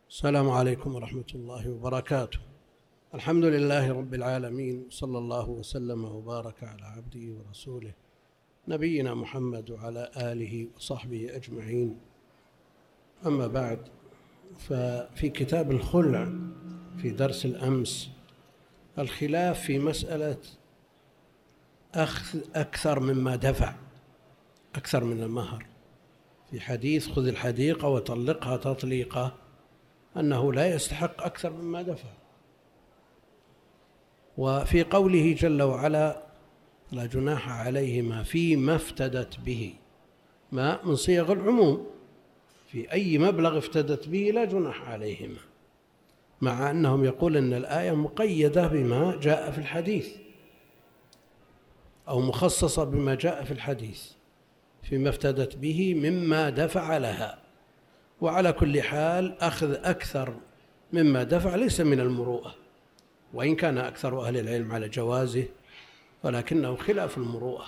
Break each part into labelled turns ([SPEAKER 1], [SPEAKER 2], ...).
[SPEAKER 1] السلام عليكم ورحمة الله وبركاته. الحمد لله رب العالمين، صلى الله وسلم وبارك على عبده ورسوله نبينا محمد وعلى آله وصحبه أجمعين. أما بعد، ففي كتاب الخلع في درس الأمس الخلاف في مسألة أخذ أكثر مما دفع، أكثر من المهر، في حديث خذ الحديقة وطلقها تطليقة، أنه لا يستحق أكثر مما دفع. وفي قوله جل وعلا لا جناح عليهما فيما افتدت به، ما من صيغ العموم، في أي مبلغ افتدت به لا جناح عليهما، مع أنهم يقول أن الآية مقيدة بما جاء في الحديث أو مخصصة بما جاء في الحديث فيما افتدت به مما دفع لها. وعلى كل حال أخذ أكثر مما دفع ليس من المروءة، وإن كان أكثر أهل العلم على جوازه، ولكنه خلاف المروءة.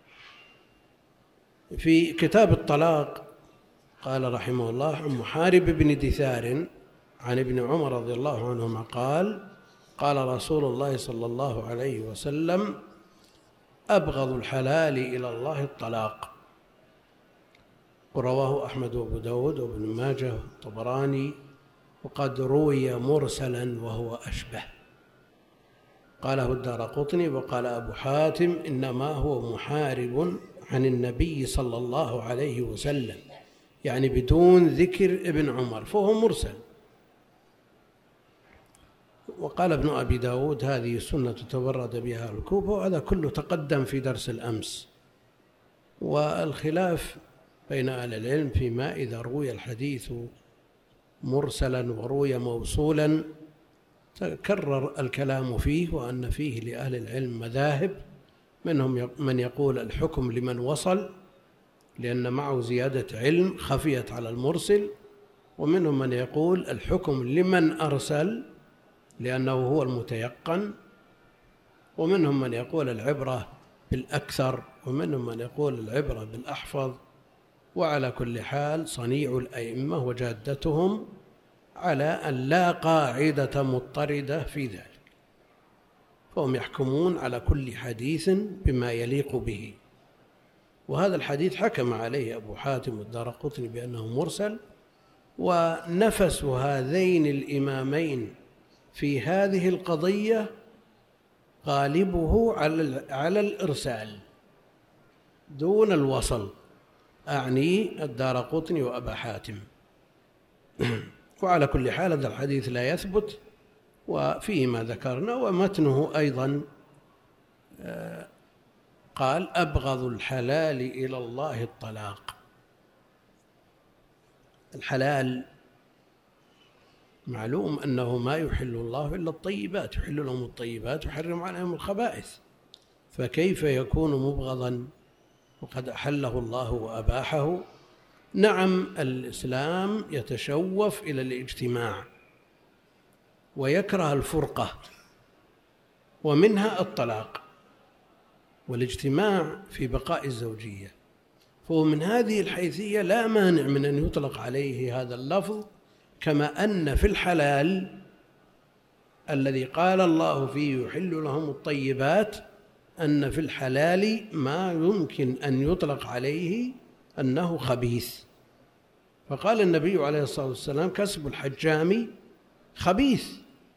[SPEAKER 1] في كتاب الطلاق قال رحمه الله عن محارب بن دثار عن ابن عمر رضي الله عنهما قال قال رسول الله صلى الله عليه وسلم أبغض الحلال إلى الله الطلاق. ورواه أحمد وأبو داود وابن ماجه والطبراني، وقد روي مرسلا وهو أشبه. قاله الدارقطني وقال أبو حاتم إنما هو محارب عن النبي صلى الله عليه وسلم، يعني بدون ذكر ابن عمر، فهو مرسل. وقال ابن أبي داود هذه سنة تورد بها الكوفة، وهذا كله تقدم في درس الأمس. والخلاف بين أهل العلم فيما إذا روي الحديث مرسلا وروي موصولا تكرر الكلام فيه، وأن فيه لأهل العلم مذاهب، منهم من يقول الحكم لمن وصل لأن معه زيادة علم خفيت على المرسل، ومنهم من يقول الحكم لمن أرسل لأنه هو المتيقن، ومنهم من يقول العبرة بالأكثر، ومنهم من يقول العبرة بالأحفظ. وعلى كل حال صنيع الأئمة وجادتهم على أن لا قاعدة مضطردة في ذلك، فهم يحكمون على كل حديث بما يليق به. وهذا الحديث حكم عليه أبو حاتم والدارقطني بأنه مرسل، ونفس هذين الإمامين في هذه القضية غالبه على الإرسال دون الوصل، أعني الدارقطني وأبا حاتم. وعلى كل حال هذا الحديث لا يثبت، وفيه ما ذكرنا، ومتنه أيضا قال أبغض الحلال إلى الله الطلاق. الحلال معلوم أنه ما يحل الله إلا الطيبات، يحل لهم الطيبات ويحرم عليهم الخبائث، فكيف يكون مبغضا وقد أحله الله وأباحه؟ نعم، الإسلام يتشوف إلى الاجتماع ويكره الفرقة، ومنها الطلاق والاجتماع في بقاء الزوجية، فهو من هذه الحيثية لا مانع من أن يطلق عليه هذا اللفظ، كما أن في الحلال الذي قال الله فيه يحل لهم الطيبات أن في الحلال ما يمكن أن يطلق عليه أنه خبيث. فقال النبي عليه الصلاة والسلام كسب الحجام خبيث،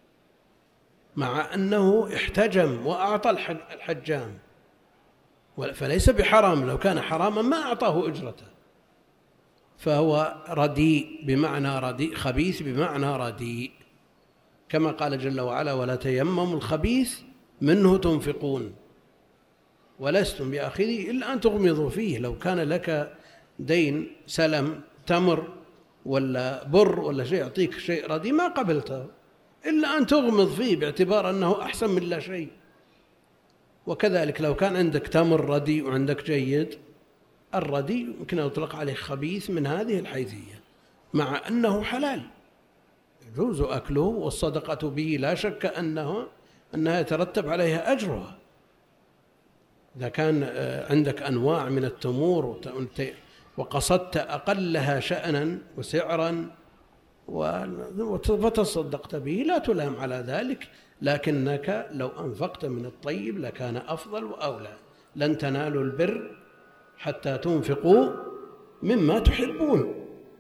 [SPEAKER 1] مع أنه احتجم وأعطى الحجام، فليس بحرام، لو كان حراما ما أعطاه أجرته، فهو رديء بمعنى رديء، خبيث بمعنى رديء، كما قال جل وعلا ولا تيمموا الخبيث منه تنفقون ولستم بآخذه إلا أن تغمضوا فيه. لو كان لك دين سلم تمر ولا بر ولا شيء يعطيك شيء ردي ما قبلته إلا أن تغمض فيه باعتبار أنه أحسن من لا شيء. وكذلك لو كان عندك تمر ردي وعندك جيد، الردي يمكن أن يطلق عليه خبيث من هذه الحيثية، مع أنه حلال يجوز أكله، والصدقة به لا شك أنها يترتب عليها أجرها. إذا كان عندك أنواع من التمور وقصدت أقلها شأنا وسعرا وتصدقت به لا تلام على ذلك، لكنك لو أنفقت من الطيب لكان أفضل وأولى. لن تنالوا البر حتى تنفقوا مما تحبون.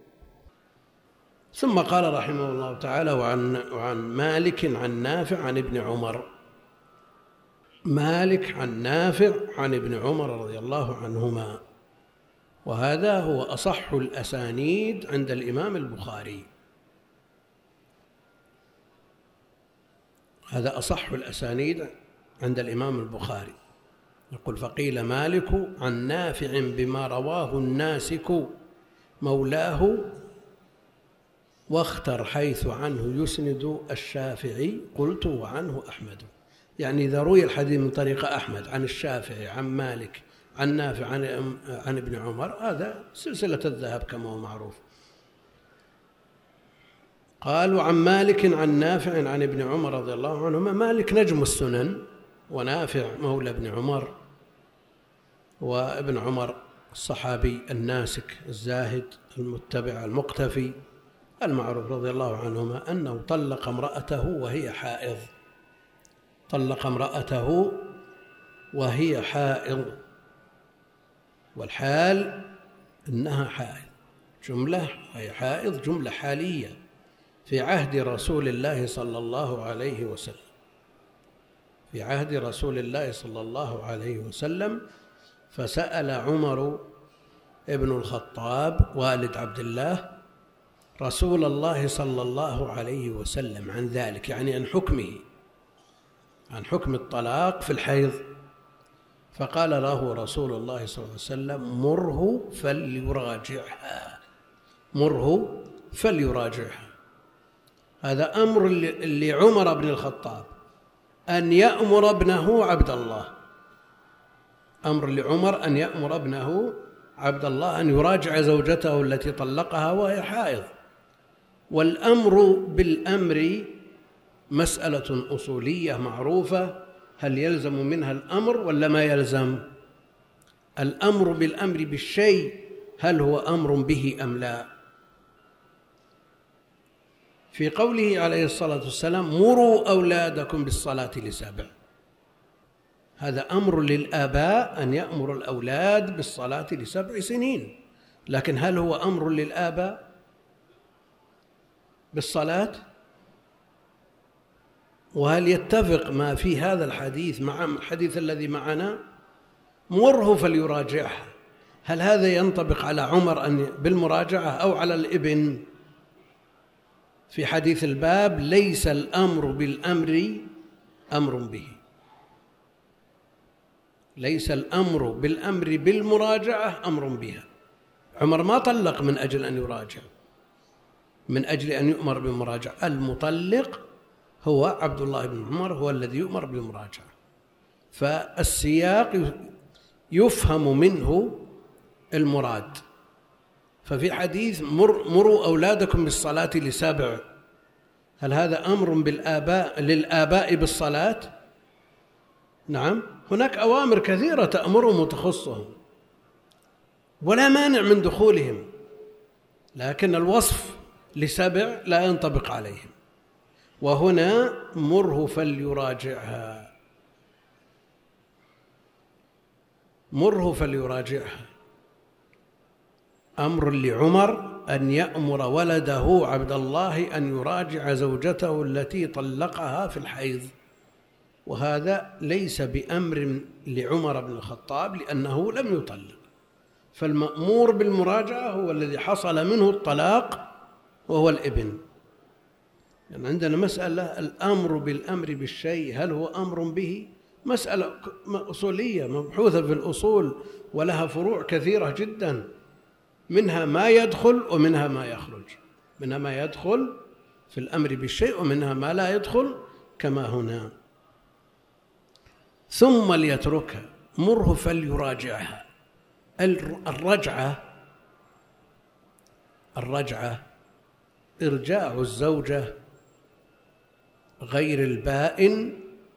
[SPEAKER 1] ثم قال رحمه الله تعالى: وعن مالك عن نافع عن ابن عمر. مالك عن نافع عن ابن عمر رضي الله عنهما، وهذا هو أصح الأسانيد عند الإمام البخاري. هذا أصح الأسانيد عند الإمام البخاري. يقول: فقيل مالك عن نافع بما رواه الناسك مولاه، واختر حيث عنه يسند الشافعي، قلت وعنه أحمد. يعني إذا روي الحديث من طريق أحمد عن الشافعي عن مالك عن نافع عن ابن عمر، هذا سلسلة الذهب كما هو معروف. قالوا عن مالك عن نافع عن ابن عمر رضي الله عنهما. مالك نجم السنن، ونافع مولى ابن عمر، وابن عمر الصحابي الناسك الزاهد المتبع المقتفي المعروف رضي الله عنهما أنه طلق امرأته وهي حائض. طلق امرأته وهي حائض، والحال إنها حائض، جملة هي حائض جملة حالية في عهد رسول الله صلى الله عليه وسلم. في عهد رسول الله صلى الله عليه وسلم. فسأل عمر ابن الخطاب والد عبد الله رسول الله صلى الله عليه وسلم عن ذلك، يعني عن حكمه، عن حكم الطلاق في الحيض. فقال له رسول الله صلى الله عليه وسلم: مره فليراجعها. مره فليراجعها. هذا أمر لعمر بن الخطاب أن يأمر ابنه عبد الله. أمر لعمر أن يأمر ابنه عبد الله أن يراجع زوجته التي طلقها وهي حائض. والأمر بالأمر مسألة أصولية معروفة، هل يلزم منها الأمر ولا ما يلزم؟ الأمر بالأمر بالشيء هل هو أمر به أم لا؟ في قوله عليه الصلاة والسلام: مروا أولادكم بالصلاة ل7، هذا أمر للآباء أن يأمر الأولاد بالصلاة ل7 سنين، لكن هل هو أمر للآباء بالصلاة؟ وهل يتفق ما في هذا الحديث مع الحديث الذي معنا؟ مره فليراجعها، هل هذا ينطبق على عمر أن بالمراجعة أو على الابن؟ في حديث الباب: ليس الأمر بالأمر أمر به. ليس الأمر بالأمر بالمراجعة أمر بها. عمر ما طلق من أجل أن يراجع، من أجل أن يؤمر بالمراجعة. المطلق هو عبد الله بن عمر، هو الذي يؤمر بالمراجعة. فالسياق يفهم منه المراد. ففي حديث: مروا أولادكم بالصلاة ل7، هل هذا أمر للآباء بالصلاة؟ نعم، هناك أوامر كثيرة تأمرهم وتخصهم ولا مانع من دخولهم، لكن الوصف ل7 لا ينطبق عليهم. وهنا مره فليراجعها. مره فليراجعها أمر لعمر أن يأمر ولده عبد الله أن يراجع زوجته التي طلقها في الحيض، وهذا ليس بأمر لعمر بن الخطاب لأنه لم يطلق. فالمأمور بالمراجعة هو الذي حصل منه الطلاق وهو الابن. يعني عندنا مسألة الأمر بالأمر بالشيء هل هو أمر به؟ مسألة أصولية مبحوثة في الأصول ولها فروع كثيرة جدا، منها ما يدخل ومنها ما يخرج، منها ما يدخل في الأمر بالشيء ومنها ما لا يدخل كما هنا. ثم ليتركها، مره فليراجعها. الرجعة إرجاع الزوجة غير البائن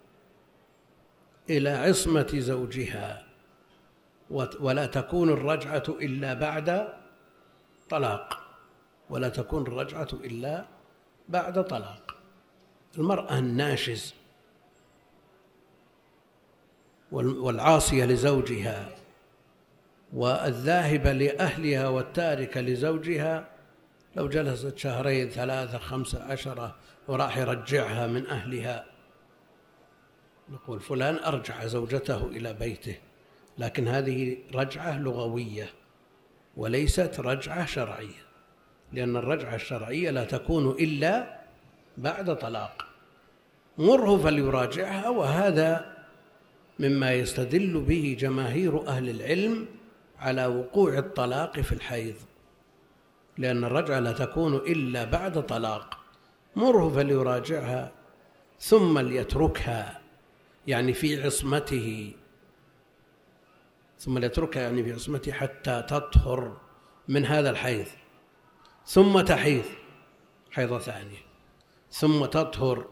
[SPEAKER 1] إلى عصمة زوجها، ولا تكون الرجعة إلا بعد طلاق. ولا تكون الرجعة إلا بعد طلاق. المرأة الناشز والعاصية لزوجها والذاهبة لأهلها والتاركة لزوجها لو جلست 2 3 5 10 وراح يرجعها من أهلها، نقول فلان أرجع زوجته إلى بيته، لكن هذه رجعة لغوية وليست رجعة شرعية، لأن الرجعة الشرعية لا تكون إلا بعد طلاق. مره فليراجعها، وهذا مما يستدل به جماهير أهل العلم على وقوع الطلاق في الحيض، لأن الرجعة لا تكون إلا بعد طلاق. مره فليراجعها ثم ليتركها، يعني في عصمته، ثم ليتركها يعني في عصمته حتى تطهر من هذا الحيض، ثم تحيض حيضة ثانية، ثم تطهر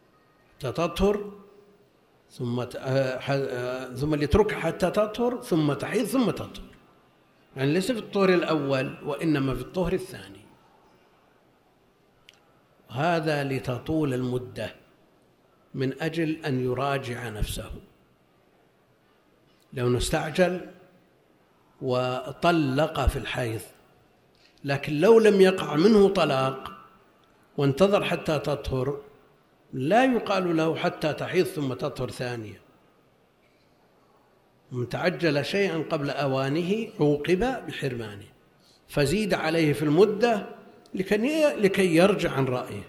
[SPEAKER 1] ثم ليتركها حتى تطهر، ثم تحيض، ثم تطهر، يعني ليس في الطهر الأول وإنما في الطهر الثاني. هذا لتطول المدة من أجل أن يراجع نفسه. لو نستعجل وطلق في الحيض، لكن لو لم يقع منه طلاق وانتظر حتى تطهر لا يقال له حتى تحيض ثم تطهر ثانية. من تعجل شيئا قبل أوانه عوقب بحرمانه، فزيد عليه في المدة لكي يرجع عن رأيه.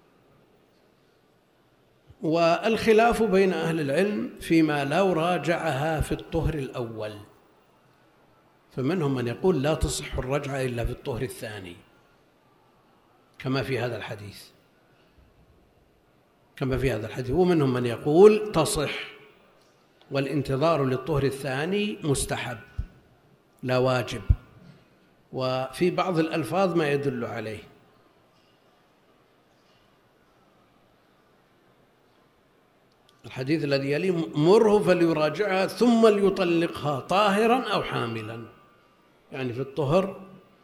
[SPEAKER 1] والخلاف بين أهل العلم فيما لو راجعها في الطهر الأول، فمنهم من يقول لا تصح الرجعة إلا في الطهر الثاني كما في هذا الحديث، ومنهم من يقول تصح، والانتظار للطهر الثاني مستحب لا واجب، وفي بعض الألفاظ ما يدل عليه. الحديث الذي يليه مره فليراجعها ثم ليطلقها طاهرا أو حاملا، يعني في الطهر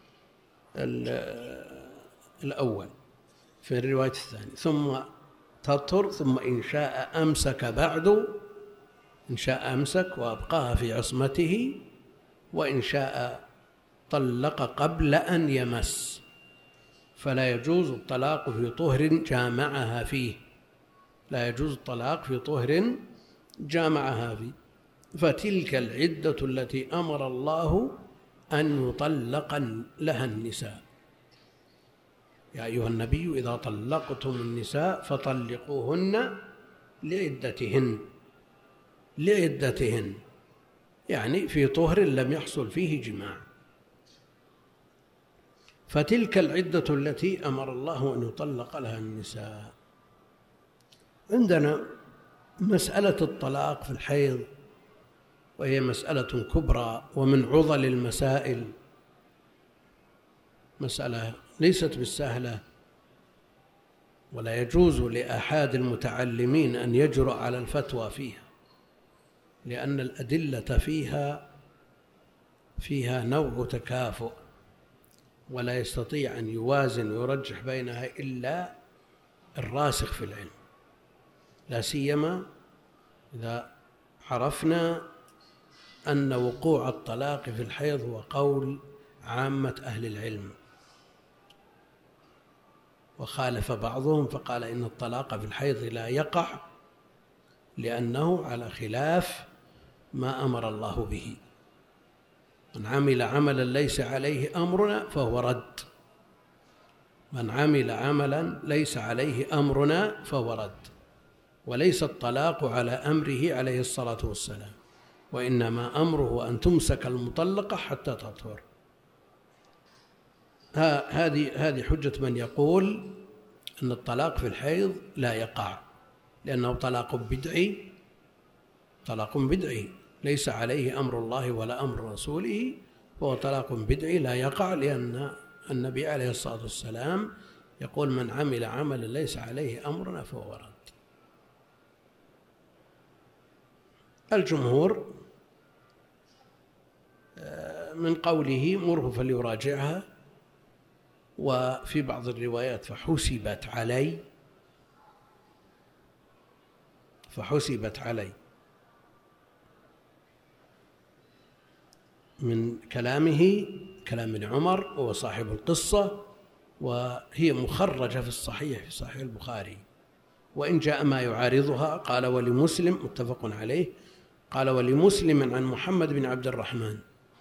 [SPEAKER 1] الأول في الرواية الثانية، ثم تطهر، ثم إن شاء أمسك بعد، إن شاء أمسك وأبقاها في عصمته، وإن شاء طلق قبل أن يمس، فلا يجوز الطلاق في طهر جامعها فيه، لا يجوز الطلاق في طهر جامعها فيه. فتلك العدة التي أمر الله أن يطلق لها النساء. يا أيها النبي إذا طلقتم النساء فطلقوهن لعدتهن، يعني في طهر لم يحصل فيه جماع. فتلك العدة التي أمر الله أن يطلق لها النساء. عندنا مسألة الطلاق في الحيض، وهي مسألة كبرى ومن عضل المسائل، مسألة ليست بالسهلة، ولا يجوز لأحد المتعلمين أن يجرؤ على الفتوى فيها، لأن الأدلة فيها نوع تكافؤ، ولا يستطيع أن يوازن ويرجح بينها إلا الراسخ في العلم، لا سيما إذا عرفنا أن وقوع الطلاق في الحيض هو قول عامة أهل العلم، وخالف بعضهم فقال إن الطلاق في الحيض لا يقع لأنه على خلاف ما أمر الله به. من عمل عملا ليس عليه أمرنا فهو رد، من عمل عملا ليس عليه أمرنا فهو رد، وليس الطلاق على أمره عليه الصلاة والسلام، وإنما أمره أن تمسك المطلقة حتى تطهر. هذه حجة من يقول أن الطلاق في الحيض لا يقع، لأنه طلاق بدعي ليس عليه أمر الله ولا أمر رسوله، فهو طلاق بدعي لا يقع، لأن النبي عليه الصلاة والسلام يقول من عمل عملا ليس عليه أمرنا فهو رد. الجمهور من قوله مره فليراجعها وفي بعض الروايات فحسبت علي من كلامه، كلام ابن عمر وهو صاحب القصة، وهي مخرجة في الصحيح في صحيح البخاري. وإن جاء ما يعارضها قال ولمسلم، متفق عليه، قال ولمسلم عن محمد بن عبد الرحمن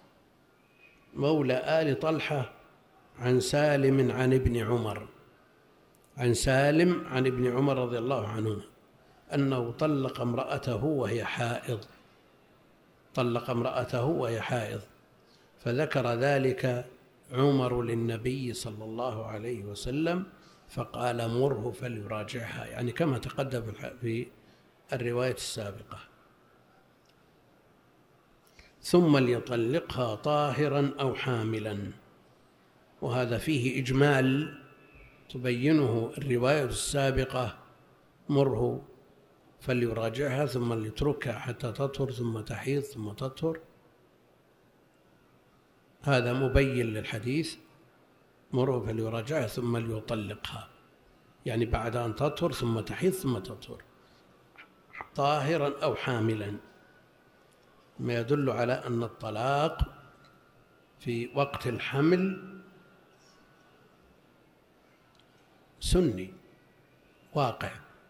[SPEAKER 1] مولى آل طلحة عن سالم عن ابن عمر، عن سالم عن ابن عمر رضي الله عنه أنه طلق امرأته وهي حائض، فذكر ذلك عمر للنبي صلى الله عليه وسلم فقال مره فليراجعها، يعني كما تقدم في الرواية السابقة. ثم ليطلقها طاهرا أو حاملا، وهذا فيه إجمال تبينه الرواية السابقة مره فليراجعها ثم ليتركها حتى تطهر ثم تحيض ثم تطهر، هذا مبين للحديث مره فليراجعها ثم ليطلقها، يعني بعد أن تطهر ثم تحيض ثم تطهر، طاهرا أو حاملا، ما يدل على أن الطلاق في وقت الحمل سني واقع،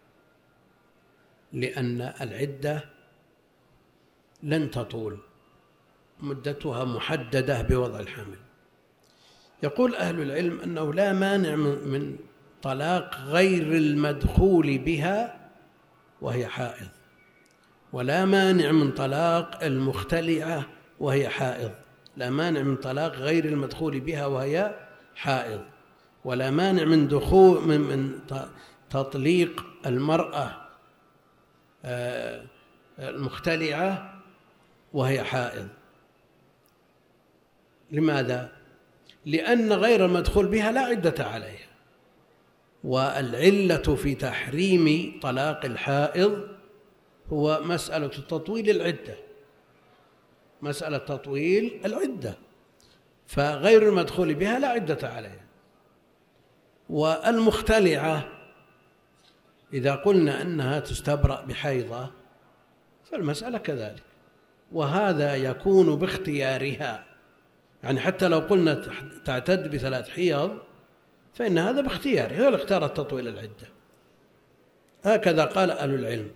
[SPEAKER 1] لأن العدة لن تطول، مدتها محددة بوضع الحمل. يقول أهل العلم أنه لا مانع من طلاق غير المدخول بها وهي حائض، ولا مانع من طلاق المختلعة وهي حائض، لا مانع من طلاق غير المدخول بها وهي حائض، ولا مانع من تطليق المرأة المختلعة وهي حائض. لماذا؟ لأن غير المدخول بها لا عدة عليها، والعلة في تحريم طلاق الحائض هو مسألة تطويل العدة، فغير المدخول بها لا عدة عليها. والمختلعة إذا قلنا أنها تستبرأ بحيضة فالمسألة كذلك، وهذا يكون باختيارها، يعني حتى لو قلنا تعتد ب3 حيض فإن هذا باختيارها، هي اللي اختارت تطويل العدة، هكذا قال أهل العلم.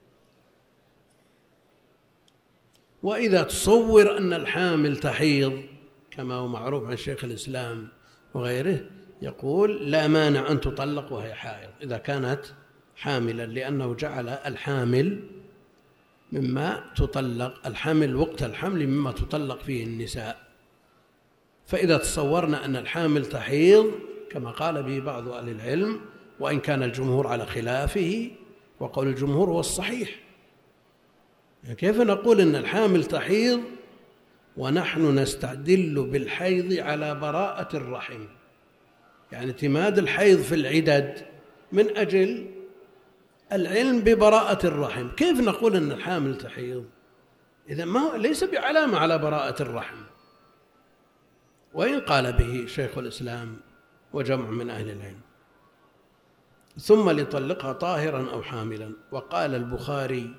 [SPEAKER 1] وإذا تصور أن الحامل تحيض كما هو معروف عن شيخ الإسلام وغيره، يقول لا مانع أن تطلق وهي حائض إذا كانت حاملا، لأنه جعل الحامل مما تطلق، الحمل وقت الحمل مما تطلق فيه النساء. فإذا تصورنا أن الحامل تحيض كما قال به بعض أهل العلم، وإن كان الجمهور على خلافه، وقول الجمهور هو الصحيح، يعني كيف نقول أن الحامل تحيض ونحن نستدل بالحيض على براءة الرحم، يعني اعتماد الحيض في العدد من أجل العلم ببراءة الرحم، كيف نقول أن الحامل تحيض؟ إذا ما ليس بعلامة على براءة الرحم، وإن قال به شيخ الإسلام وجمع من أهل العلم. ثم ليطلقها طاهرا أو حاملا. وقال البخاري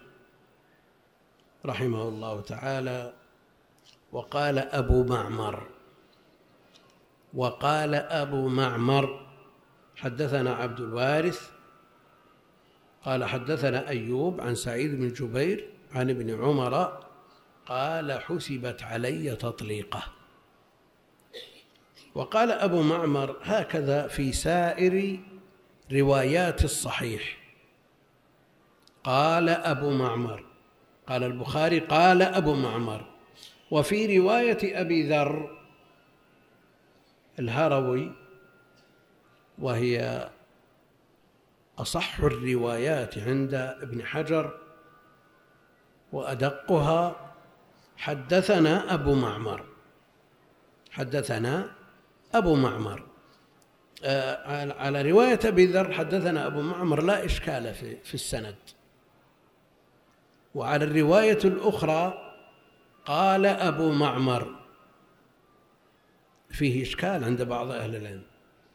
[SPEAKER 1] رحمه الله تعالى وقال أبو معمر حدثنا عبد الوارث قال حدثنا أيوب عن سعيد بن جبير عن ابن عمر قال حسبت علي تطليقه. وقال أبو معمر هكذا في سائر روايات الصحيح، قال أبو معمر، قال البخاري قال أبو معمر. وفي رواية أبي ذر الهروي، وهي أصح الروايات عند ابن حجر وأدقها، حدثنا أبو معمر على رواية أبي ذر حدثنا أبو معمر لا إشكال في السند. وعلى الرواية الأخرى قال أبو معمر فيه إشكال عند بعض أهل العلم،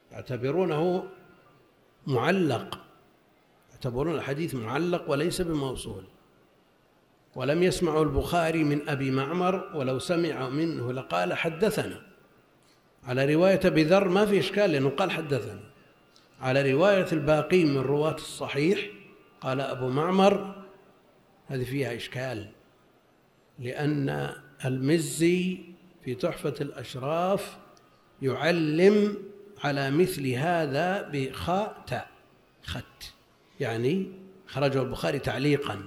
[SPEAKER 1] يعتبرونه معلق، يعتبرون الحديث معلق وليس بموصول. ولم يسمع البخاري من أبي معمر، ولو سمع منه لقال حدثنا. على رواية أبي ذر ما في إشكال لأنه قال حدثنا. على رواية الباقي من رواة الصحيح قال أبو معمر، هذه فيها إشكال، لأن المزي في تحفة الأشراف يعلم على مثل هذا بخاء تاء خت، يعني خرجه البخاري تعليقا،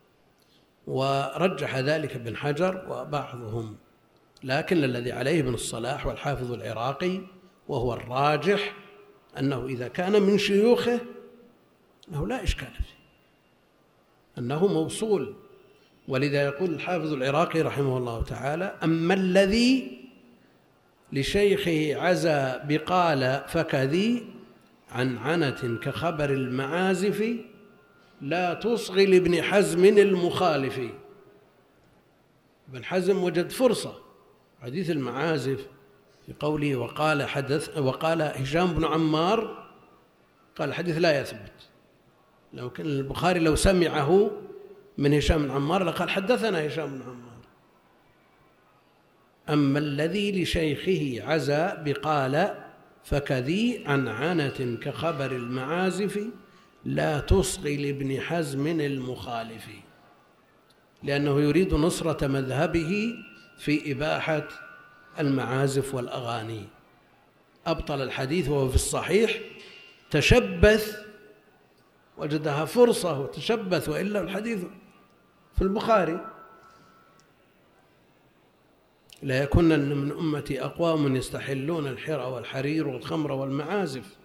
[SPEAKER 1] ورجح ذلك ابن حجر وبعضهم، لكن الذي عليه ابن الصلاح والحافظ العراقي وهو الراجح أنه إذا كان من شيوخه أنه لا إشكال فيه، أنه موصول. ولذا يقول الحافظ العراقي رحمه الله تعالى: أما الذي لشيخه عزى بقال فكذي عن عنة كخبر المعازف لا تصغي لابن حزم المخالف. ابن حزم وجد فرصة حديث المعازف في قوله وقال هشام بن عمار، قال الحديث لا يثبت. لو كان البخاري لو سمعه من هشام بن عمار لقال حدثنا هشام بن عمار. أما الذي لشيخه عزى بقال فكذي عن عنة كخبر المعازف لا تصغي لابن حزم المخالف، لأنه يريد نصرة مذهبه في إباحة المعازف والأغاني. أبطل الحديث وهو في الصحيح، تشبث، وجدها فرصة وتشبث، وإلا الحديث في البخاري. لا يكن من أمتي أقوام يستحلون الحر والحرير والخمر والمعازف.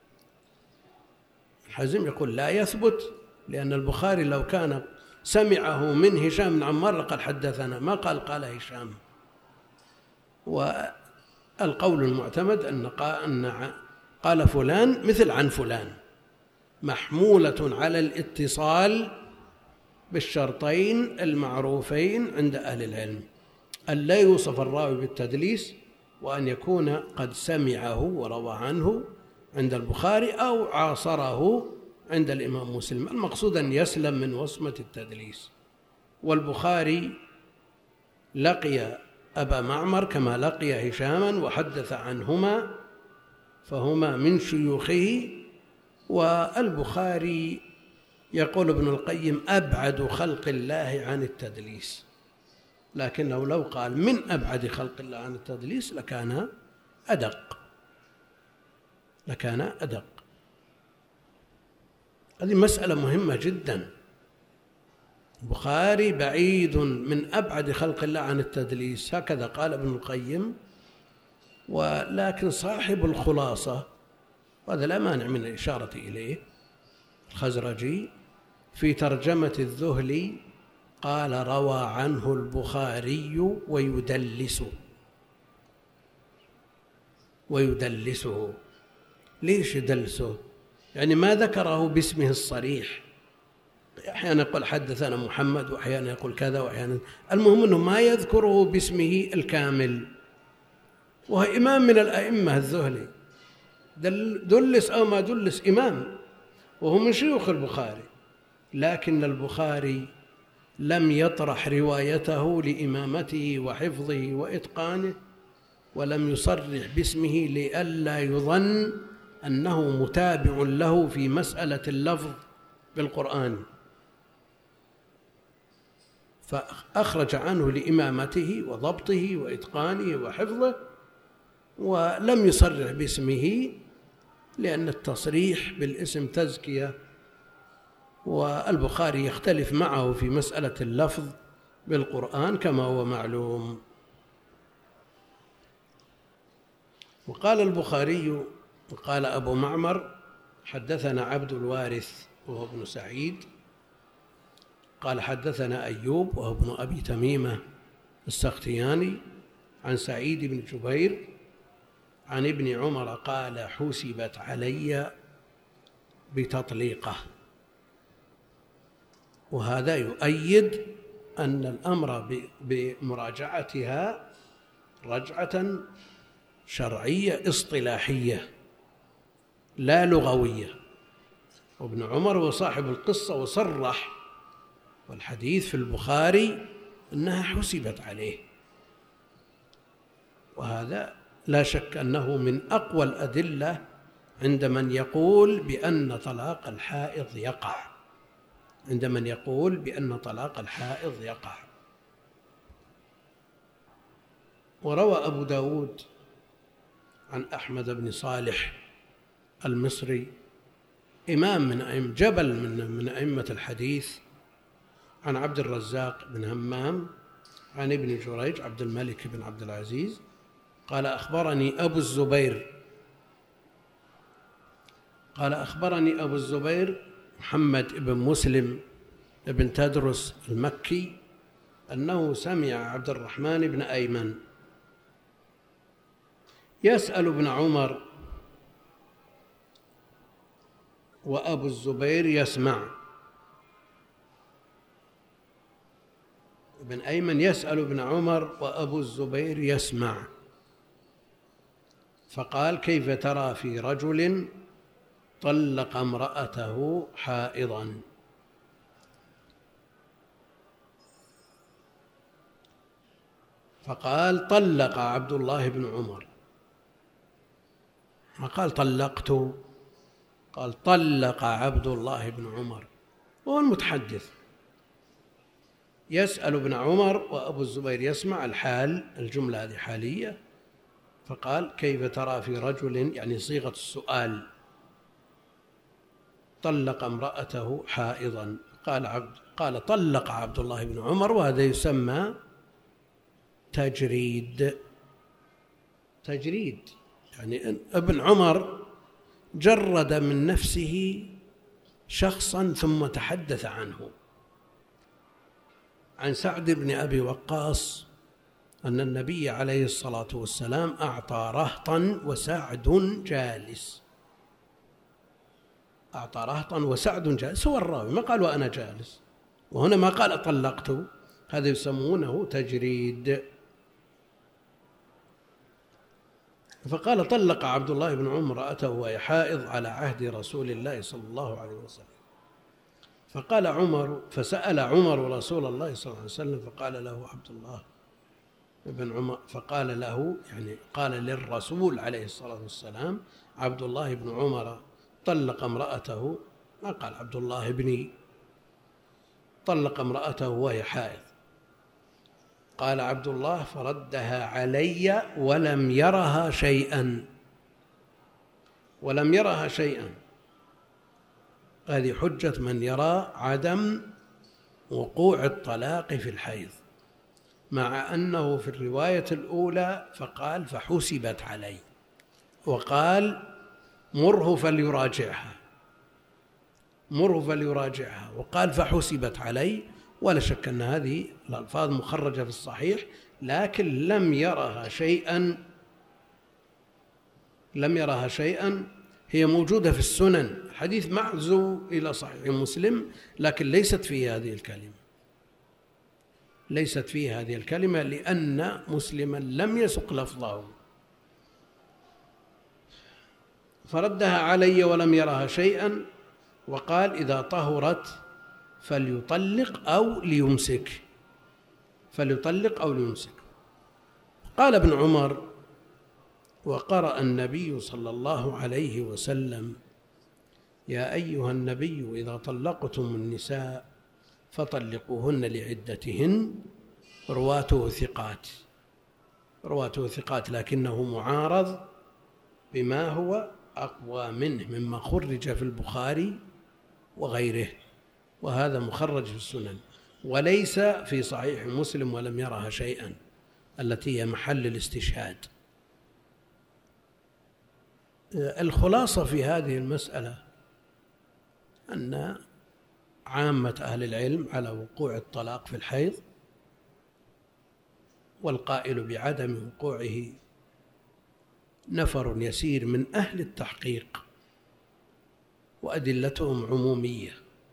[SPEAKER 1] حزم يقول لا يثبت، لأن البخاري لو كان سمعه من هشام بن عمار لقد حدثنا، ما قال هشام. والقول المعتمد أن قال فلان مثل عن فلان، محمولة على الاتصال بالشرطين المعروفين عند أهل العلم: أن لا يوصف الراوي بالتدليس، وأن يكون قد سمعه وروى عنه عند البخاري أو عاصره عند الإمام مسلم. المقصود أن يسلم من وصمة التدليس. والبخاري لقي أبا معمر كما لقي هشاما وحدث عنهما، فهما من شيوخه. والبخاري يقول ابن القيم أبعد خلق الله عن التدليس، لكنه لو قال من أبعد خلق الله عن التدليس لكان أدق. هذه مسألة مهمة جدا. البخاري بعيد من أبعد خلق الله عن التدليس، هكذا قال ابن القيم. ولكن صاحب الخلاصة، وهذا لا مانع من الإشارة إليه، الخزرجي في ترجمة الذهلي قال روى عنه البخاري ويدلسه. ليش يدلسه؟ يعني ما ذكره باسمه الصريح، أحيانا يقول حدثنا محمد، وأحيانا يقول كذا، وأحيانا المهم أنه ما يذكره باسمه الكامل. وهو إمام من الأئمة الذهلي، دلس أو ما دلس إمام، وهو من شيوخ البخاري، لكن البخاري لم يطرح روايته لإمامته وحفظه وإتقانه، ولم يصرح باسمه لئلا يظن أنه متابع له في مسألة اللفظ بالقرآن، فأخرج عنه لإمامته وضبطه وإتقانه وحفظه، ولم يصرح باسمه، لأن التصريح بالاسم تزكية، والبخاري يختلف معه في مسألة اللفظ بالقرآن كما هو معلوم. وقال البخاري وقال أبو معمر حدثنا عبد الوارث وهو ابن سعيد قال حدثنا أيوب وهو ابن أبي تميمة السختياني عن سعيد بن جبير عن ابن عمر قال حسبت علي بتطليقه. وهذا يؤيد أن الأمر بمراجعتها رجعة شرعية اصطلاحية، لا لغوية. وابن عمر هو صاحب القصة وصرح، والحديث في البخاري أنها حسبت عليه، وهذا لا شك أنه من أقوى الأدلة عند من يقول بأن طلاق الحائض يقع، عند من يقول بأن طلاق الحائض يقع. وروى أبو داود عن أحمد بن صالح المصري، إمام من جبل من أئمة الحديث، عن عبد الرزاق بن همام عن ابن جريج عبد الملك بن عبد العزيز قال أخبرني أبو الزبير محمد بن مسلم بن تدرس المكي أنه سمع عبد الرحمن بن أيمن يسأل ابن عمر وأبو الزبير يسمع. ابن أيمن يسأل ابن عمر وأبو الزبير يسمع، فقال: كيف ترى في رجل طلق امرأته حائضا؟ فقال: طلق عبد الله بن عمر، ما قال طلقت، قال طلق عبد الله بن عمر، وهو المتحدث يسأل ابن عمر وأبو الزبير يسمع، الحال الجملة هذه حالية. فقال: كيف ترى في رجل، يعني صيغة السؤال، طلق امرأته حائضا؟ قال طلق عبد الله بن عمر، وهذا يسمى تجريد، يعني ابن عمر جرد من نفسه شخصا ثم تحدث عنه. عن سعد بن أبي وقاص أن النبي عليه الصلاة والسلام أعطى رهطا وسعد جالس، أعطى رهطا وسعد جالس، هو الراوي ما قال وأنا جالس، وهنا ما قال طلقت، هذا يسمونه تجريد. فقال: طلق عبد الله بن عمر امرأته وهي حائض على عهد رسول الله صلى الله عليه وسلم. فقال عمر، فسأل عمر رسول الله صلى الله عليه وسلم، فقال له عبد الله بن عمر، فقال له، يعني قال للرسول عليه الصلاة والسلام: عبد الله بن عمر طلق امرأته، ما قال عبد الله بن طلق امرأته وهي حائض. قال عبد الله: فردها علي ولم يرها شيئا. هذه حجة من يرى عدم وقوع الطلاق في الحيض، مع أنه في الرواية الأولى فقال: فحسبت علي، وقال: مره فليراجعها، وقال: فحسبت علي. ولا شك أن هذه الألفاظ مخرجة في الصحيح، لكن لم يرها شيئا، هي موجودة في السنن، الحديث معزو إلى صحيح مسلم، لكن ليست فيه هذه الكلمة، لأن مسلما لم يسق لفظه. فردها علي ولم يرها شيئا، وقال: إذا طهرت فليطلق أو ليمسك. قال ابن عمر: وقرأ النبي صلى الله عليه وسلم: يا أيها النبي إذا طلقتم النساء فطلقوهن لعدتهن. رواته ثقات، لكنه معارض بما هو أقوى منه مما خرج في البخاري وغيره، وهذا مخرج في السنن، وليس في صحيح مسلم ولم يرها شيئا، التي هي محل الاستشهاد. الخلاصة في هذه المسألة أن عامة أهل العلم على وقوع الطلاق في الحيض، والقائل بعدم وقوعه نفر يسير من أهل التحقيق، وأدلتهم عمومية،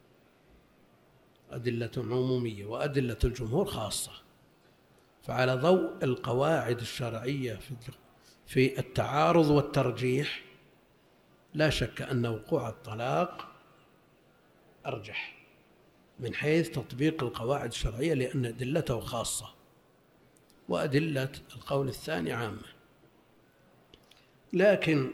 [SPEAKER 1] وأدلة الجمهور خاصة. فعلى ضوء القواعد الشرعية في التعارض والترجيح، لا شك أن وقوع الطلاق أرجح من حيث تطبيق القواعد الشرعية، لأن أدلته خاصة وأدلة القول الثاني عامة. لكن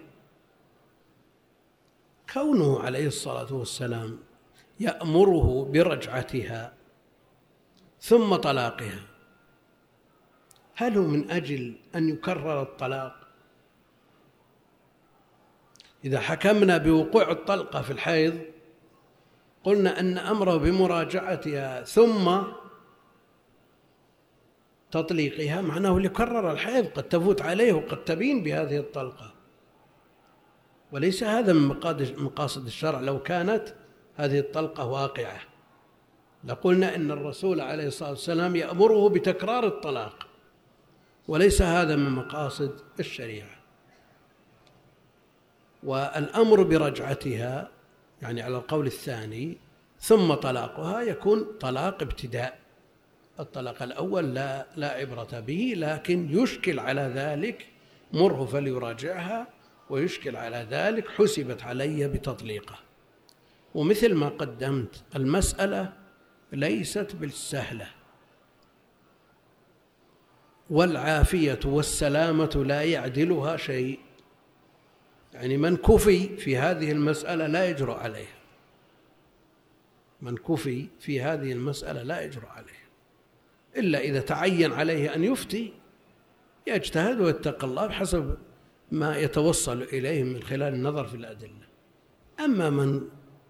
[SPEAKER 1] كونه عليه الصلاة والسلام يأمره برجعتها ثم طلاقها، هل هو من أجل أن يكرر الطلاق؟ إذا حكمنا بوقوع الطلقة في الحيض قلنا أن أمره بمراجعتها ثم تطليقها معناه ليكرر الحيض، قد تفوت عليه وقد تبين بهذه الطلقة، وليس هذا من مقاصد الشرع. لو كانت هذه الطلقة واقعة لقلنا إن الرسول عليه الصلاة والسلام يأمره بتكرار الطلاق، وليس هذا من مقاصد الشريعة. والأمر برجعتها يعني على القول الثاني ثم طلاقها يكون طلاق ابتداء. الطلاق الأول لا عبرة به، لكن يشكل على ذلك مره فليراجعها، ويشكل على ذلك حسبت علي بتطليقه. ومثل ما قدمت المسألة ليست بالسهلة، والعافية والسلامة لا يعدلها شيء. يعني من كفي في هذه المسألة لا يجرؤ عليها، من كفي في هذه المسألة لا يجرؤ عليها، إلا إذا تعين عليه أن يفتي يجتهد ويتقى الله بحسب ما يتوصل إليه من خلال النظر في الأدلة. أما من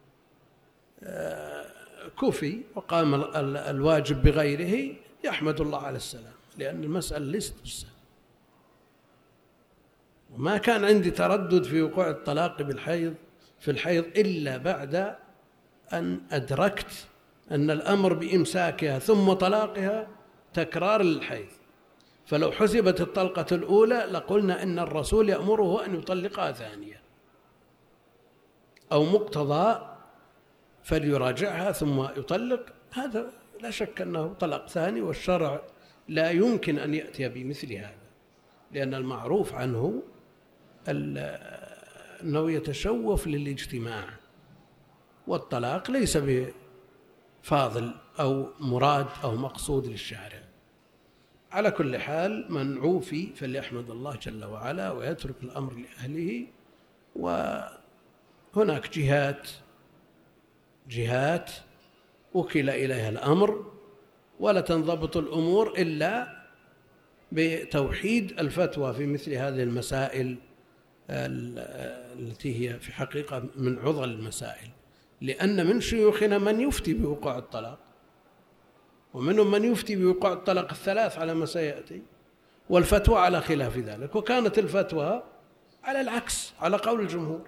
[SPEAKER 1] كفي وقام الواجب بغيره يحمد الله على السلام، لأن المسألة ليست بالسهل. وما كان عندي تردد في وقوع الطلاق في الحيض إلا بعد أن أدركت أن الأمر بإمساكها ثم طلاقها تكرار للحيض. فلو حسبت الطلقة الأولى لقلنا إن الرسول يأمره أن يطلقها ثانية، أو مقتضى فليراجعها ثم يطلق، هذا لا شك أنه طلق ثاني، والشرع لا يمكن أن يأتي بمثل هذا، لأن المعروف عنه أنه يتشوف للاجتماع، والطلاق ليس بفاضل أو مراد أو مقصود للشارع. على كل حال من عوفي فليحمد الله جل وعلا ويترك الأمر لأهله. وهناك جهات وكل إليها الأمر، ولا تنضبط الأمور إلا بتوحيد الفتوى في مثل هذه المسائل التي هي في حقيقة من عضل المسائل، لأن من شيوخنا من يفتي بوقوع الطلاق، ومنهم من يفتي بوقوع الطلاق الثلاث على ما سيأتي، والفتوى على خلاف ذلك، وكانت الفتوى على العكس على قول الجمهور.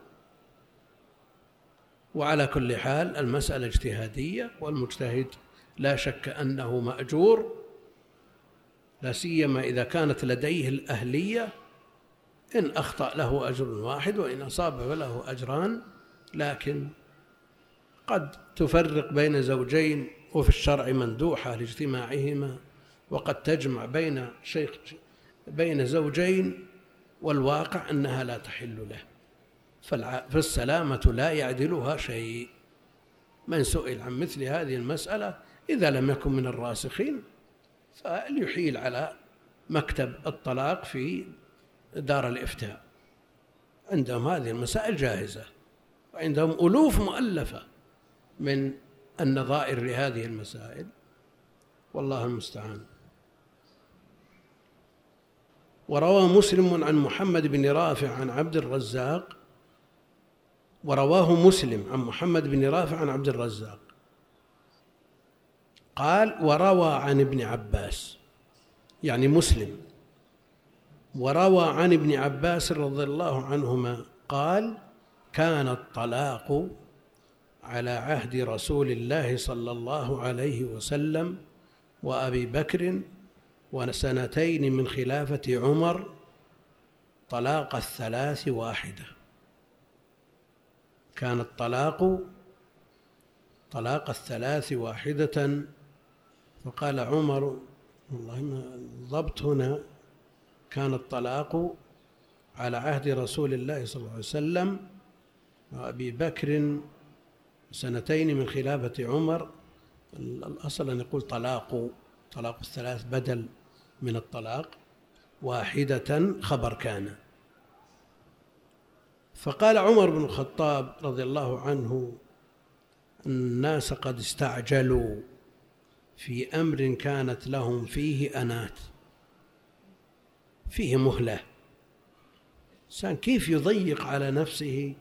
[SPEAKER 1] وعلى كل حال المسألة اجتهادية، والمجتهد لا شك أنه مأجور، لا سيما إذا كانت لديه الأهلية. إن أخطأ له أجر واحد، وإن أصاب فله أجران، لكن قد تفرق بين زوجين وفي الشرع مندوحة لاجتماعهما، وقد تجمع بين زوجين والواقع أنها لا تحل له، فالسلامة لا يعدلها شيء. من سئل عن مثل هذه المسألة إذا لم يكن من الراسخين فليحيل على مكتب الطلاق في دار الإفتاء، عندهم هذه المسائل جاهزة، وعندهم ألوف مؤلفة من النظائر لهذه المسائل، والله المستعان. وروى مسلم عن محمد بن رافع عن عبد الرزاق، ورواه مسلم عن محمد بن رافع عن عبد الرزاق قال: وروى عن ابن عباس، يعني مسلم، وروى عن ابن عباس رضي الله عنهما قال: كان الطلاق على عهد رسول الله صلى الله عليه وسلم وأبي بكر وسنتين من خلافة عمر طلاق الثلاث واحدة. كان الطلاق طلاق الثلاث واحدة. فقال عمر، والله ما الضبط هنا، كان الطلاق على عهد رسول الله صلى الله عليه وسلم وأبي بكر 2 من خلافة عمر. الأصل أن يقول طلاق 3 بدل من الطلاق، 1 خبر كان. فقال عمر بن الخطاب رضي الله عنه: الناس قد استعجلوا في أمر كانت لهم فيه أنات، فيه مهلة. الإنسان كيف يضيق على نفسه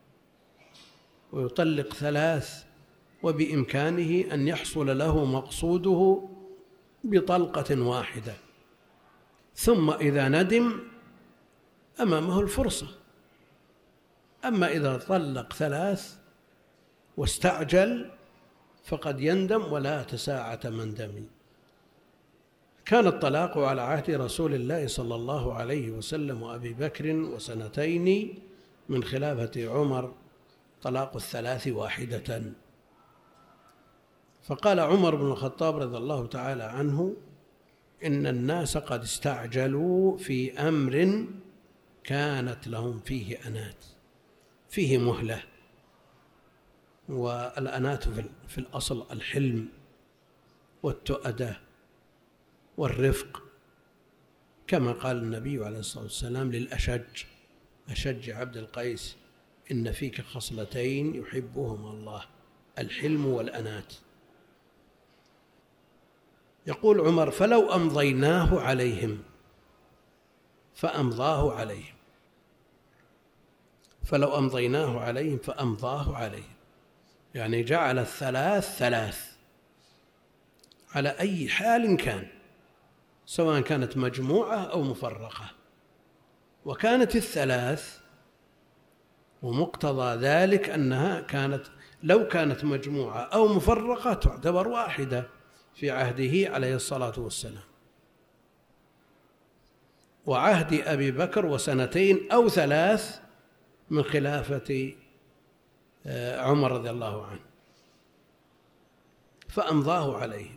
[SPEAKER 1] ويطلق 3 وبإمكانه أن يحصل له مقصوده بطلقة واحدة، ثم إذا ندم أمامه الفرصة. أما إذا طلق 3 واستعجل فقد يندم ولا تساعة مندم. كان الطلاق على عهد رسول الله صلى الله عليه وسلم وأبي بكر، و2 من خلافة عمر طلاق 3 واحدة. فقال عمر بن الخطاب رضي الله تعالى عنه: إن الناس قد استعجلوا في أمر كانت لهم فيه أنات، فيه مهلة. والأنات في الأصل الحلم والتؤدة والرفق، كما قال النبي عليه الصلاة والسلام للأشج عبد القيس: إن فيك خصلتين يحبهما الله، الحلم والأنات. يقول عمر: فلو أمضيناه عليهم فأمضاه عليهم، فلو أمضيناه عليهم فأمضاه عليهم، يعني جعل 3 على أي حال كان، سواء كانت مجموعة أو مفرقة. وكانت 3 ومقتضى ذلك أنها لو كانت مجموعة أو مفرقة تعتبر واحدة في عهده عليه الصلاة والسلام. وعهد أبي بكر 2 أو 3 من خلافة عمر رضي الله عنه، فأمضاه عليهم.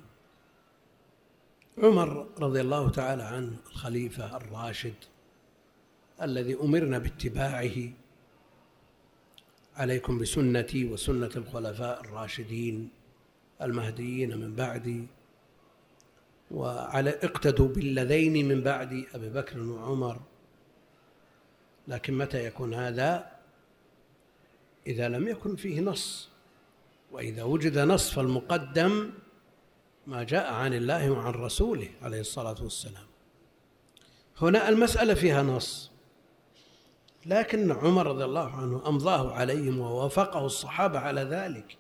[SPEAKER 1] عمر رضي الله تعالى عنه الخليفة الراشد الذي أمرنا باتباعه: عليكم بسنتي وسنة الخلفاء الراشدين المهديين من بعدي، اقتدوا بالذين من بعدي أبي بكر وعمر. لكن متى يكون هذا؟ إذا لم يكن فيه نص، وإذا وجد نص فالمقدم ما جاء عن الله وعن رسوله عليه الصلاة والسلام. هنا المسألة فيها نص، لكن عمر رضي الله عنه أمضاه عليهم ووافقه الصحابة على ذلك،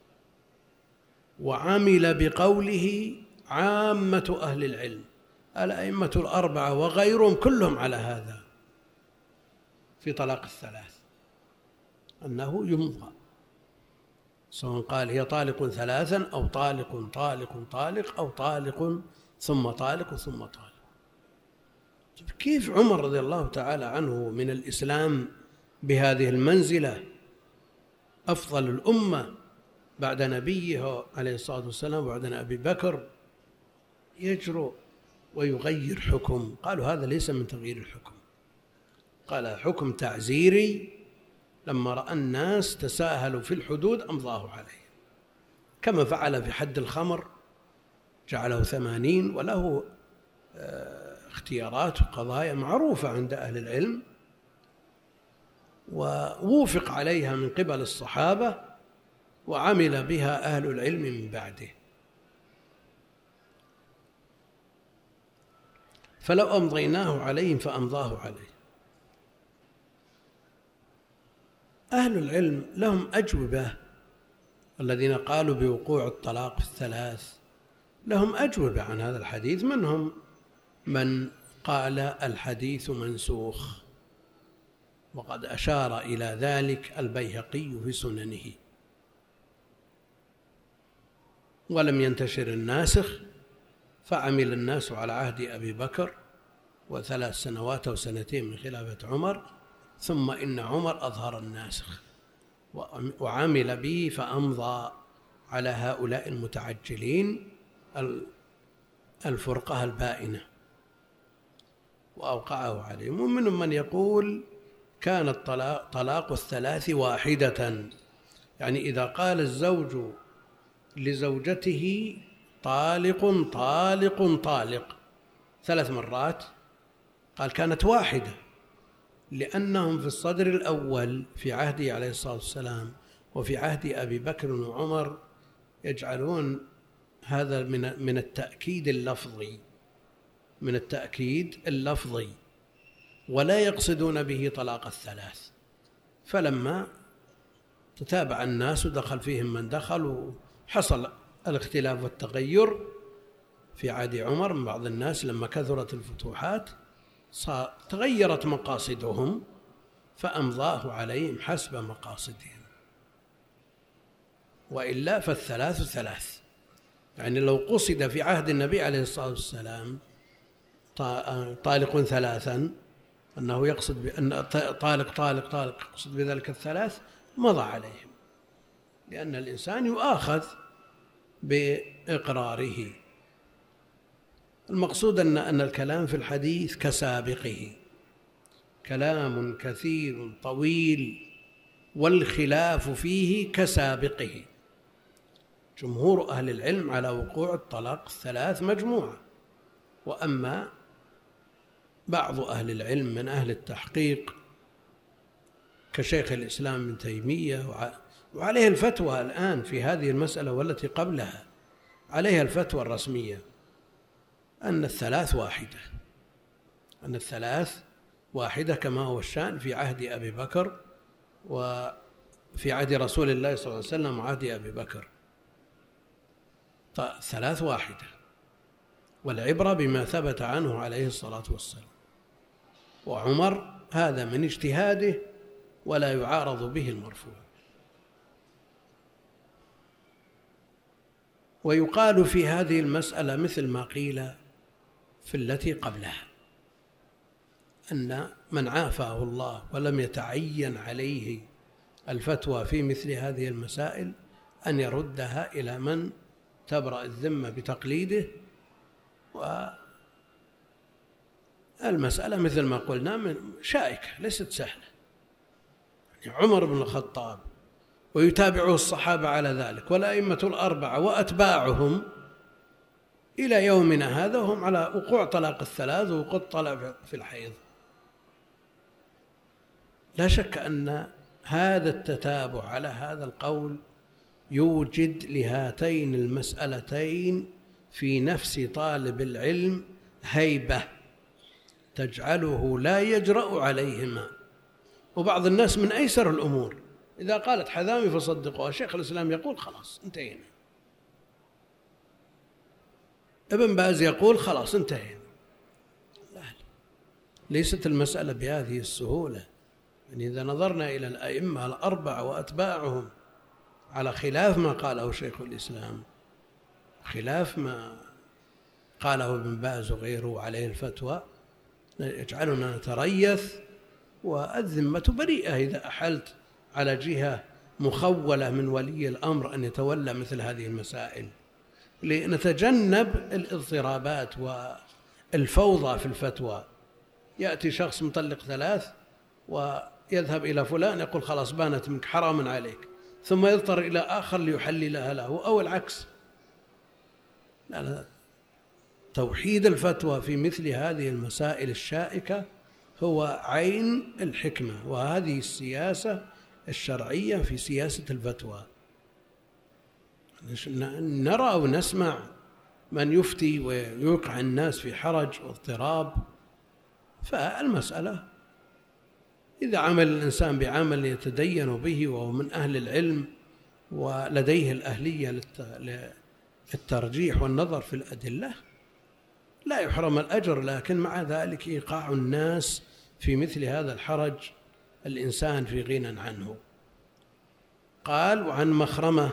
[SPEAKER 1] وعمل بقوله عامة أهل العلم، الأئمة 4 وغيرهم كلهم على هذا في طلاق 3، أنه يمضى، سواء قال هي طالق 3 أو طالق طالق طالق أو طالق ثم طالق ثم طالق. كيف عمر رضي الله تعالى عنه من الإسلام بهذه المنزلة، أفضل الأمة بعد نبيه عليه الصلاة والسلام وبعد أبي بكر، يجرؤ ويغير حكم؟ قالوا هذا ليس من تغيير الحكم، قال حكم تعزيري. لما رأى الناس تساهلوا في الحدود أمضاه عليه، كما فعل في حد الخمر، جعله 80، وله اختيارات وقضايا معروفة عند أهل العلم، ووفق عليها من قبل الصحابة، وعمل بها أهل العلم من بعده. فلو أمضيناه عليهم فأمضاه عليه. أهل العلم لهم أجوبة، الذين قالوا بوقوع الطلاق 3 لهم أجوبة عن هذا الحديث. منهم من قال الحديث منسوخ، وقد أشار إلى ذلك البيهقي في سننه. ولم ينتشر الناسخ، فعمل الناس على عهد أبي بكر و3 سنوات أو 2 من خلافة عمر، ثم إن عمر أظهر الناسخ وعمل به، فأمضى على هؤلاء المتعجلين الفرقة البائنة وأوقعه عليهم. ومنهم من يقول كان طلاق الثلاث واحدة، يعني إذا قال الزوج لزوجته طالق طالق طالق 3 مرات، قال كانت واحدة، لأنهم في الصدر الأول في عهده عليه الصلاة والسلام وفي عهد أبي بكر وعمر يجعلون هذا من التأكيد اللفظي، من التأكيد اللفظي، ولا يقصدون به طلاق الثلاث. فلما تتابع الناس ودخل فيهم من دخل وحصل الاختلاف والتغير في عهد عمر من بعض الناس لما كثرت الفتوحات تغيرت مقاصدهم فأمضاه عليهم حسب مقاصدهم، وإلا فالثلاث ثلاث. يعني لو قصد في عهد النبي عليه الصلاة والسلام طالق ثلاثا، أنه يقصد بأن طالق طالق طالق يقصد بذلك الثلاث، مضى عليهم، لأن الإنسان يؤاخذ بإقراره. المقصود أن الكلام في الحديث كسابقه، كلام كثير طويل والخلاف فيه كسابقه. جمهور أهل العلم على وقوع الطلاق الثلاث مجموعة، وأما بعض أهل العلم من أهل التحقيق كشيخ الإسلام ابن تيمية، وعليه الفتوى الآن في هذه المسألة والتي قبلها، عليها الفتوى الرسمية أن الثلاث واحدة، أن الثلاث واحدة كما هو الشأن في عهد أبي بكر وفي عهد رسول الله صلى الله عليه وسلم وعهد أبي بكر، ثلاث واحدة، والعبرة بما ثبت عنه عليه الصلاة والسلام. وعمر هذا من اجتهاده ولا يعارض به المرفوع. ويقال في هذه المسألة مثل ما قيل في التي قبلها، أن من عافاه الله ولم يتعين عليه الفتوى في مثل هذه المسائل أن يردها إلى من تبرأ الذمة بتقليده. والمسألة مثل ما قلنا شائكة ليست سهلة، يعني عمر بن الخطاب ويتابعه الصحابة على ذلك والأئمة الأربعة وأتباعهم إلى يومنا هذا هم على وقوع طلاق الثلاث ووقوع الطلاق في الحيض. لا شك أن هذا التتابع على هذا القول يوجد لهاتين المسألتين في نفس طالب العلم هيبة تجعله لا يجرأ عليهما. وبعض الناس من أيسر الأمور إذا قالت حذامي فصدقوها، شيخ الإسلام يقول خلاص انتهينا، ابن باز يقول خلاص انتهينا. لا، ليست المسألة بهذه السهولة. يعني إذا نظرنا إلى الأئمة الأربعة وأتباعهم على خلاف ما قاله شيخ الإسلام، خلاف ما قاله ابن باز وغيره عليه الفتوى، يجعلنا نتريث، والذمة بريئة إذا أحلت على جهة مخولة من ولي الأمر أن يتولى مثل هذه المسائل، لنتجنب الاضطرابات والفوضى في الفتوى. يأتي شخص مطلق ثلاث ويذهب إلى فلان يقول خلاص بانت منك حرام عليك، ثم يضطر إلى آخر ليحللها له أو العكس. لا، توحيد الفتوى في مثل هذه المسائل الشائكة هو عين الحكمة، وهذه السياسة الشرعية في سياسة الفتوى. نرى ونسمع من يفتي ويوقع الناس في حرج واضطراب. فالمسألة إذا عمل الإنسان بعمل يتدين به وهو من أهل العلم ولديه الأهلية للترجيح والنظر في الأدلة لا يحرم الأجر، لكن مع ذلك إيقاع الناس في مثل هذا الحرج الإنسان في غنى عنه. قال: وعن مخرمة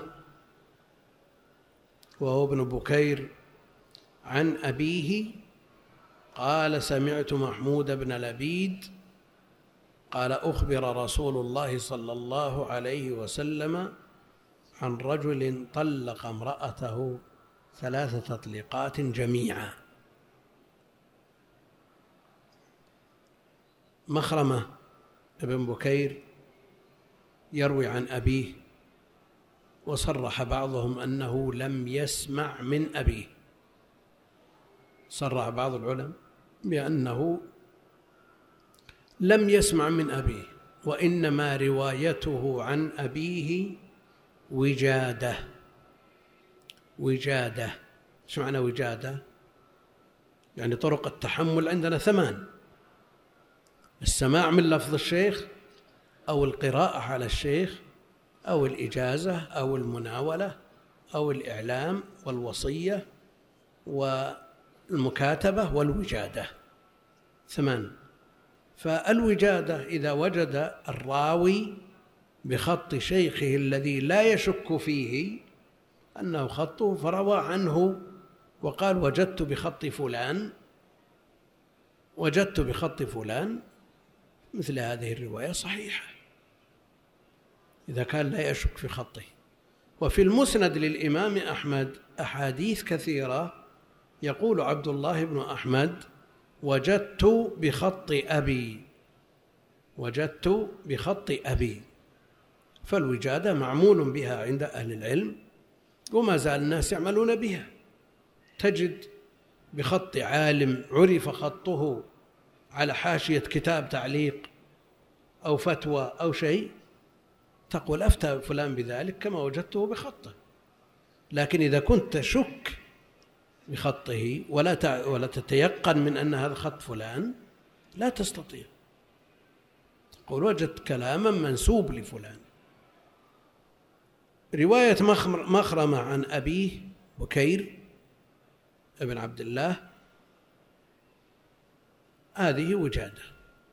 [SPEAKER 1] وهو ابن بكير عن أبيه قال: سمعت محمود بن لبيد قال: أخبر رسول الله صلى الله عليه وسلم عن رجل طلق امرأته 3 تطليقات جميعا. مخرمة ابن بكير يروي عن أبيه، وصرح بعضهم أنه لم يسمع من أبيه، صرح بعض العلماء بأنه لم يسمع من أبيه، وإنما روايته عن أبيه وجادة. وجادة ايش معنى وجادة؟ يعني طرق التحمل عندنا 8: السماع من لفظ الشيخ، أو القراءة على الشيخ، أو الإجازة، أو المناولة، أو الإعلام، والوصية، والمكاتبة، والوجادة. 8. فالوجادة إذا وجد الراوي بخط شيخه الذي لا يشك فيه أنه خطه، فروى عنه وقال وجدت بخط فلان، وجدت بخط فلان، مثل هذه الرواية صحيحة إذا كان لا يشك في خطه. وفي المسند للإمام أحمد أحاديث كثيرة يقول عبد الله بن أحمد وجدت بخط أبي، وجدت بخط أبي. فالوجادة معمول بها عند أهل العلم، وما زال الناس يعملون بها. تجد بخط عالم عرف خطه على حاشية كتاب تعليق أو فتوى أو شيء، تقول أفتى فلان بذلك كما وجدته بخطه. لكن إذا كنت تشك بخطه ولا تتيقن من أن هذا خط فلان، لا تستطيع تقول وجدت كلاما منسوب لفلان. رواية مخرمة عن أبيه بكير ابن عبد الله هذه وجادة.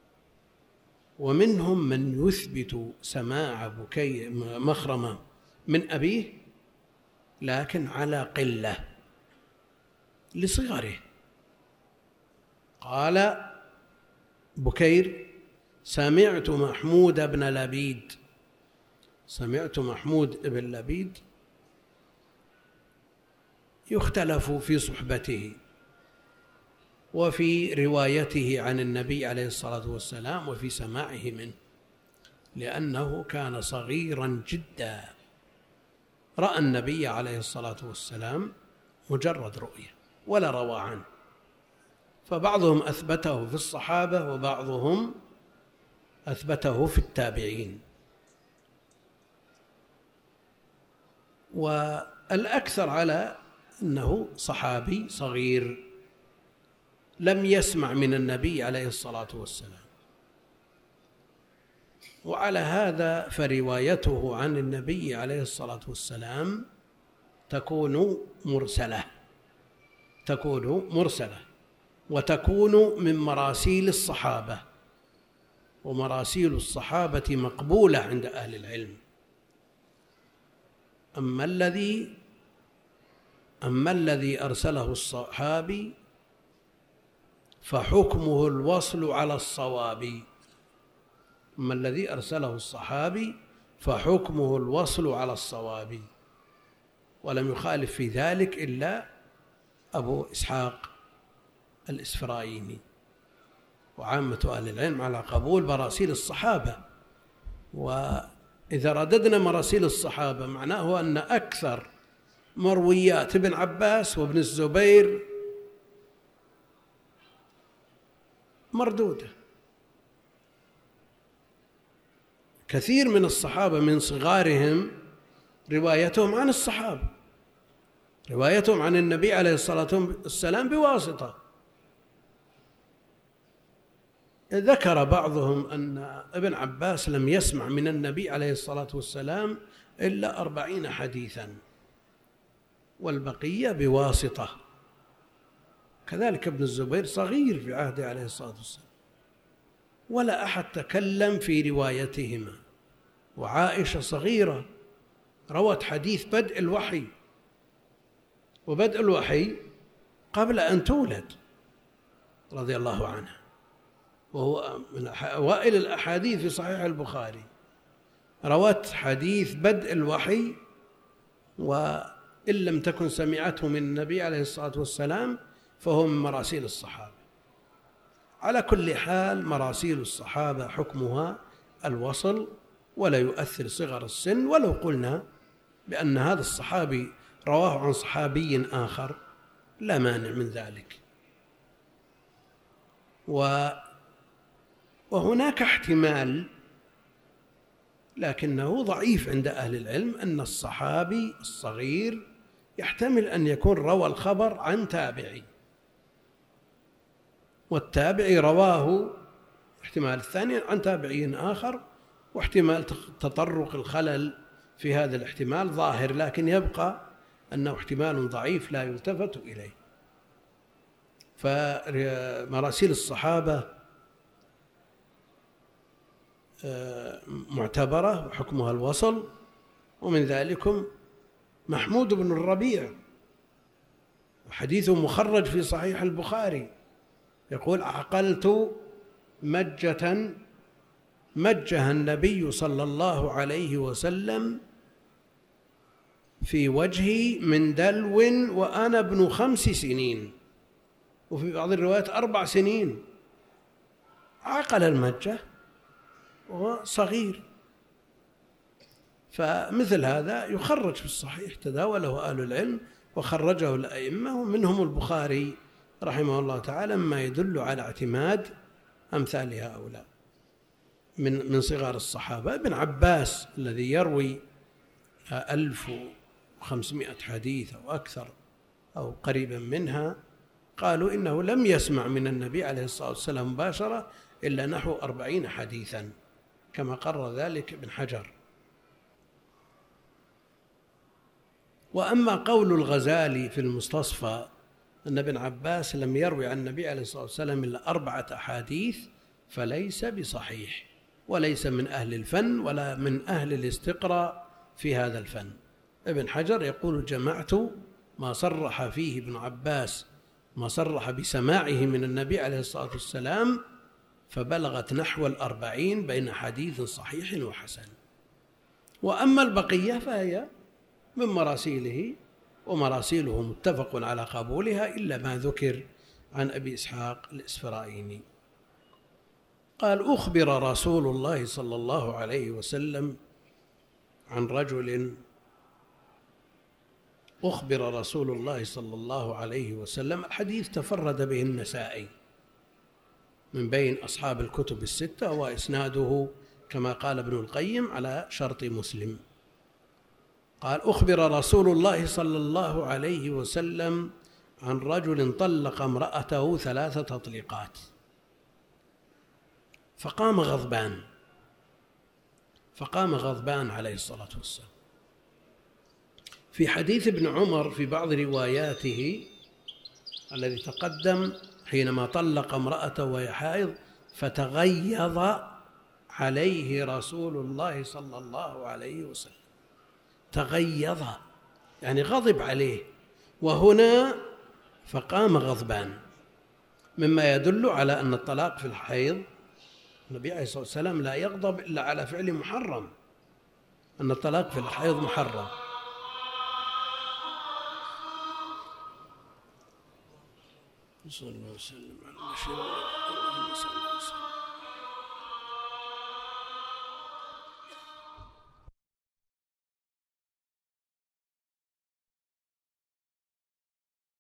[SPEAKER 1] ومنهم من يثبت سماع مخرمة من أبيه لكن على قلة لصغره. قال بكير سمعت محمود بن لبيد، سمعت محمود بن لبيد يختلف في صحبته وفي روايته عن النبي عليه الصلاة والسلام وفي سماعه منه، لأنه كان صغيرا جدا، رأى النبي عليه الصلاة والسلام مجرد رؤية ولا روى عنه. فبعضهم أثبته في الصحابة وبعضهم أثبته في التابعين، والأكثر على أنه صحابي صغير لم يسمع من النبي عليه الصلاة والسلام. وعلى هذا فروايته عن النبي عليه الصلاة والسلام تكون مرسلة، وتكون من مراسيل الصحابة، ومراسيل الصحابة مقبولة عند أهل العلم. أما الذي أرسله الصحابي فحكمه الوصل على الصواب. أما الذي أرسله الصحابي فحكمه الوصل على الصواب، ولم يخالف في ذلك إلا أبو إسحاق الإسفرايني، وعامة أهل العلم على قبول مراسيل الصحابة. وإذا رددنا مراسيل الصحابة معناه أن أكثر مرويات ابن عباس وابن الزبير مردودة. كثير من الصحابة من صغارهم روايتهم عن الصحابة، روايتهم عن النبي عليه الصلاة والسلام بواسطة. ذكر بعضهم أن ابن عباس لم يسمع من النبي عليه الصلاة والسلام إلا 40 حديثا، والبقية بواسطة. كذلك ابن الزبير صغير في عهده عليه الصلاة والسلام، ولا أحد تكلم في روايتهما. وعائشة صغيرة روت حديث بدء الوحي، وبدء الوحي قبل أن تولد رضي الله عنها، وهو من أوائل الأحاديث في صحيح البخاري. روت حديث بدء الوحي، وإن لم تكن سمعته من النبي عليه الصلاة والسلام فهو من مراسيل الصحابة. على كل حال مراسيل الصحابة حكمها الوصل ولا يؤثر صغر السن، ولو قلنا بأن هذا الصحابي رواه عن صحابي آخر لا مانع من ذلك. وهناك احتمال لكنه ضعيف عند أهل العلم أن الصحابي الصغير يحتمل أن يكون روى الخبر عن تابعي، والتابعي رواه احتمال الثاني عن تابعي آخر، واحتمال تطرق الخلل في هذا الاحتمال ظاهر، لكن يبقى أنه احتمال ضعيف لا يلتفت إليه. فمراسيل الصحابة معتبرة وحكمها الوصل. ومن ذلكم محمود بن الربيع، وحديثه مخرج في صحيح البخاري، يقول: عقلت مجة مجها النبي صلى الله عليه وسلم في وجهي من دلو وأنا ابن 5 سنين، وفي بعض الروايات 4 سنين. عقل المجة وهو صغير، فمثل هذا يخرج في الصحيح، تداوله أهل العلم وخرجه الأئمة، ومنهم البخاري رحمه الله تعالى ما يدل على اعتماد أمثال هؤلاء من صغار الصحابة. ابن عباس الذي يروي 1500 حديث أو أكثر أو قريبا منها، قالوا إنه لم يسمع من النبي عليه الصلاة والسلام مباشرة إلا نحو 40 حديثا، كما قرر ذلك ابن حجر. وأما قول الغزالي في المستصفى أن ابن عباس لم يروي عن النبي عليه الصلاة والسلام إلا 4 أحاديث فليس بصحيح، وليس من أهل الفن ولا من أهل الاستقراء في هذا الفن. ابن حجر يقول: جمعت ما صرح فيه ابن عباس، ما صرح بسماعه من النبي عليه الصلاة والسلام، فبلغت نحو 40 بين حديث صحيح وحسن. وأما البقية فهي من مراسيله، ومراسيله متفق على قبولها إلا ما ذكر عن أبي إسحاق الإسفرايني. قال: أخبر رسول الله صلى الله عليه وسلم عن رجل، أخبر رسول الله صلى الله عليه وسلم، الحديث تفرد به النسائي من بين أصحاب الكتب الستة، وإسناده كما قال ابن القيم على شرط مسلم. قال: أخبر رسول الله صلى الله عليه وسلم عن رجل طلق امرأته 3 تطليقات، فقام غضبان عليه الصلاة والسلام. في حديث ابن عمر في بعض رواياته الذي تقدم حينما طلق امرأته وهي حائض، فتغيظ عليه رسول الله صلى الله عليه وسلم. تغيظ يعني غضب عليه، وهنا فقام غضبان، مما يدل على أن الطلاق في الحيض النبي عليه الصلاة والسلام لا يغضب إلا على فعل محرم، أن الطلاق في الحيض محرم. صلى الله عليه وسلم على اللهم صل وسلم.